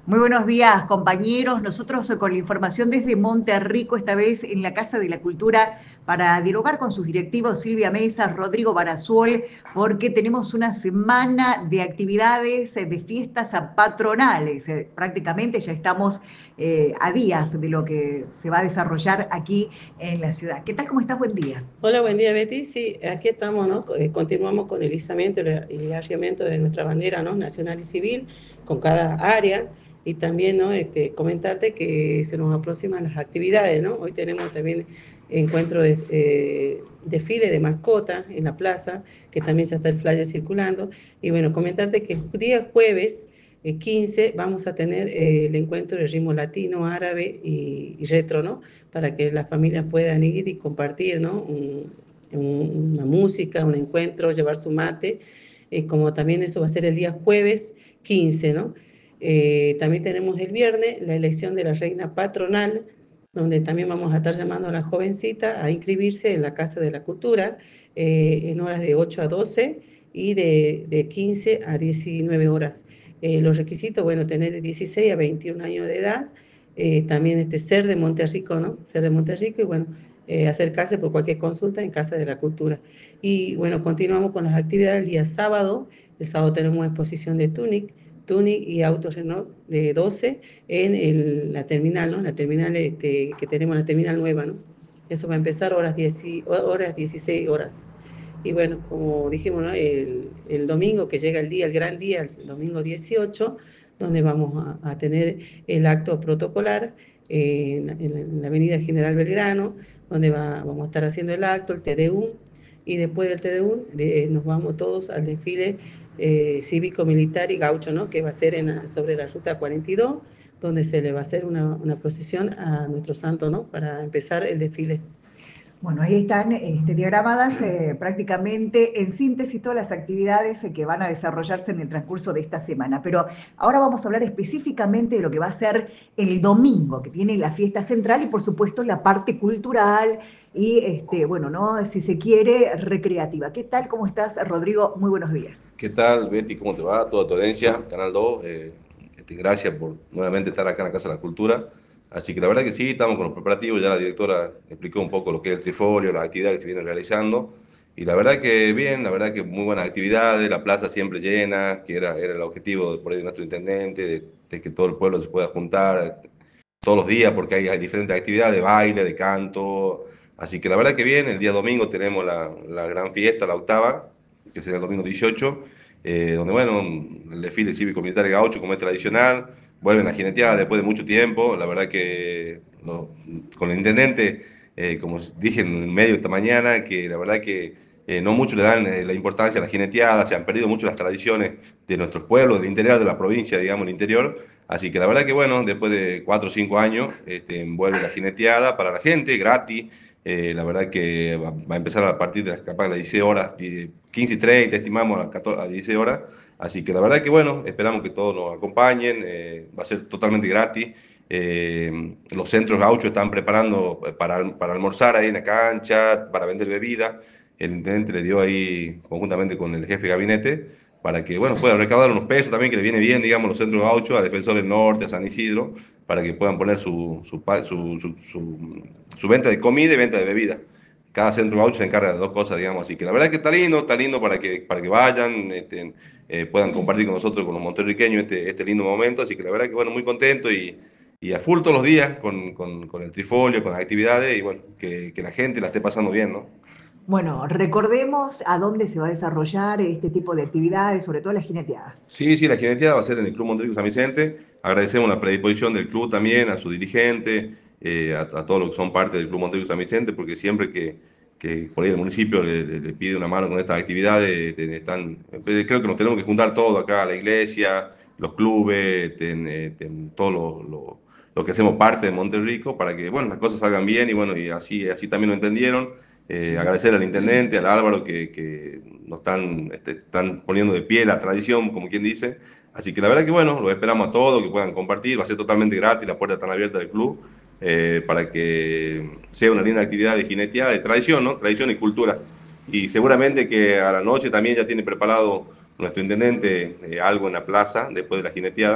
Muy buenos días, compañeros. Nosotros con la información desde Monterrico, esta vez en la Casa de la Cultura, para dialogar con sus directivos Silvia Mesa, Rodrigo Barazuol, porque tenemos una semana de actividades, de fiestas patronales. Prácticamente ya estamos a días de lo que se va a desarrollar aquí en la ciudad. ¿Qué tal? ¿Cómo estás? Buen día. Hola, buen día, Betty. Sí, aquí estamos, ¿no? Continuamos con el izamiento y arriamiento de nuestra bandera, ¿no? Nacional y civil, con cada área. Y también, ¿no? Comentarte que se nos aproximan las actividades, ¿no? Hoy tenemos también encuentro de desfile de mascotas en la plaza, que también ya está el flyer circulando. Y bueno, comentarte que el día jueves 15 vamos a tener el encuentro de ritmo latino, árabe y retro, ¿no? Para que las familias puedan ir y compartir, ¿no? Una música, un encuentro, llevar su mate, como también eso va a ser el día jueves 15, ¿no? También tenemos el viernes la elección de la reina patronal, donde también vamos a estar llamando a la jovencita a inscribirse en la Casa de la Cultura en horas de 8 a 12 y de 15 a 19 horas. Los requisitos, bueno, tener de 16 a 21 años de edad, también ser de Monterrico, ¿no? Ser de Monterrico y bueno, acercarse por cualquier consulta en Casa de la Cultura. Y bueno, continuamos con las actividades el día sábado. El sábado tenemos una exposición de Tunic y autos Renault de 12 en la terminal, ¿no? La terminal que tenemos, la terminal nueva, ¿no? Eso va a empezar horas 16 horas. Y bueno, como dijimos, ¿no? El domingo que llega el día, el gran día, el domingo 18, donde vamos a tener el acto protocolar en la Avenida General Belgrano, donde vamos a estar haciendo el acto, el TDU, y después del TDU nos vamos todos al desfile cívico-militar y gaucho, ¿no? Que va a ser sobre la Ruta 42, donde se le va a hacer una procesión a nuestro santo, ¿no? Para empezar el desfile. Bueno, ahí están diagramadas prácticamente en síntesis todas las actividades que van a desarrollarse en el transcurso de esta semana. Pero ahora vamos a hablar específicamente de lo que va a ser el domingo, que tiene la fiesta central y por supuesto la parte cultural y, bueno, ¿no? Si se quiere, recreativa. ¿Qué tal? ¿Cómo estás, Rodrigo? Muy buenos días. ¿Qué tal, Betty? ¿Cómo te va? Toda tu audiencia, Canal 2. Gracias por nuevamente estar acá en la Casa de la Cultura. Así que la verdad que sí, estamos con los preparativos. Ya la directora explicó un poco lo que es el trifolio, las actividades que se vienen realizando. Y la verdad que bien, la verdad que muy buenas actividades, la plaza siempre llena, que era el objetivo por ahí de nuestro intendente, de que todo el pueblo se pueda juntar todos los días, porque hay diferentes actividades de baile, de canto. Así que la verdad que bien, el día domingo tenemos la gran fiesta, la octava, que será el domingo 18, donde, bueno, el desfile cívico-militar de gaucho, como es tradicional, vuelven a jinetear después de mucho tiempo. La verdad que con el intendente, como dije en medio esta mañana, que la verdad que no mucho le dan la importancia a la jineteada, se han perdido mucho las tradiciones de nuestros pueblos, del interior de la provincia, digamos, el interior. Así que la verdad que bueno, después de 4 o 5 años, vuelve la jineteada para la gente, gratis. La verdad que va a empezar a partir de capaz de las 16 horas, 15:30, estimamos a 16 horas. Así que la verdad que bueno, esperamos que todos nos acompañen, va a ser totalmente gratis. Los centros gauchos están preparando para almorzar ahí en la cancha, para vender bebida. El intendente le dio ahí, conjuntamente con el jefe de gabinete, para que bueno, puedan recaudar unos pesos también, que le viene bien, digamos, los centros gauchos, a Defensor del Norte, a San Isidro, para que puedan poner su venta de comida y venta de bebida. Cada centro gaucho se encarga de dos cosas, digamos, así que la verdad que está lindo para que vayan, puedan compartir con nosotros, con los monterriqueños, este lindo momento, así que la verdad que bueno, muy contento y a full todos los días con el trifolio, con las actividades y bueno, que la gente la esté pasando bien, ¿no? Bueno, recordemos a dónde se va a desarrollar este tipo de actividades, sobre todo la jineteada. Sí, sí, la geneteada va a ser en el Club Monterrico San Vicente. Agradecemos la predisposición del club también, a su dirigente, a todos los que son parte del Club Monterrico San Vicente, porque siempre que por ahí el municipio le pide una mano con estas actividades, creo que nos tenemos que juntar todos acá, la iglesia, los clubes, todo lo que hacemos parte de Monterrico, para que bueno, las cosas salgan bien y bueno, y así también lo entendieron. Agradecer al intendente, al Álvaro, que nos están poniendo de pie la tradición, como quien dice. Así que la verdad que bueno, los esperamos a todos, que puedan compartir, va a ser totalmente gratis, la puerta está abierta del club, para que sea una linda actividad de jineteada, de tradición, ¿no? Tradición y cultura. Y seguramente que a la noche también ya tiene preparado nuestro intendente algo en la plaza, después de la jineteada,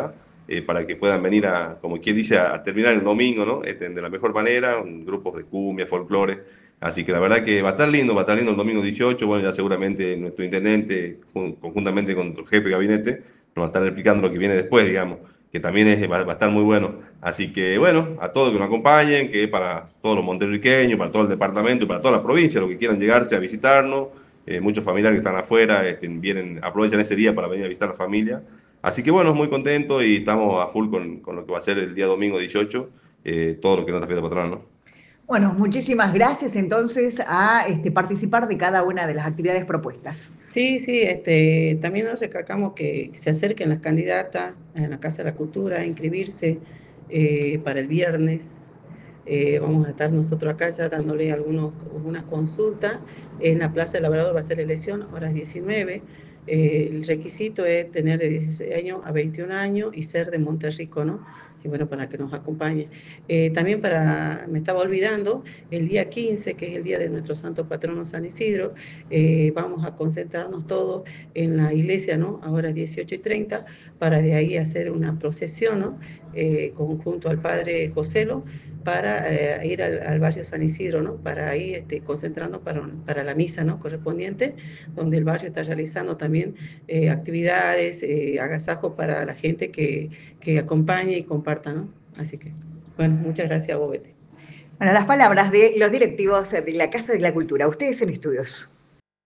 para que puedan venir a, como quien dice, a terminar el domingo, ¿no? De la mejor manera, grupos de cumbia, folclore. Así que la verdad que va a estar lindo el domingo 18. Bueno, ya seguramente nuestro intendente, conjuntamente con el jefe de gabinete, nos va a estar explicando lo que viene después, digamos, que también va a estar muy bueno. Así que bueno, a todos que nos acompañen, que para todos los monterriqueños, para todo el departamento y para toda la provincia, los que quieran llegarse a visitarnos, muchos familiares que están afuera, vienen, aprovechan ese día para venir a visitar a la familia. Así que bueno, muy contento y estamos a full con lo que va a ser el día domingo 18, todo lo que nos da fiesta patronal, ¿no? Bueno, muchísimas gracias entonces a participar de cada una de las actividades propuestas. Sí, sí, también nos recalcamos que se acerquen las candidatas en la Casa de la Cultura a inscribirse para el viernes. Vamos a estar nosotros acá ya dándole algunas consultas. En la Plaza del Labrador va a ser elección, horas 19. El requisito es tener de 16 años a 21 años y ser de Monterrico, ¿no? Y bueno, para que nos acompañe. También me estaba olvidando, el día 15, que es el día de nuestro santo patrono San Isidro, vamos a concentrarnos todos en la iglesia, ¿no? Ahora 18:30, para de ahí hacer una procesión, ¿no? Junto al padre Joselo, para ir al barrio San Isidro, ¿no? Para ahí concentrarnos para la misa, ¿no? Correspondiente, donde el barrio está realizando también actividades, agasajos para la gente que acompañe y comparta, ¿no? Así que, bueno, muchas gracias a vos, Betty. Bueno, las palabras de los directivos de la Casa de la Cultura. Ustedes en estudios.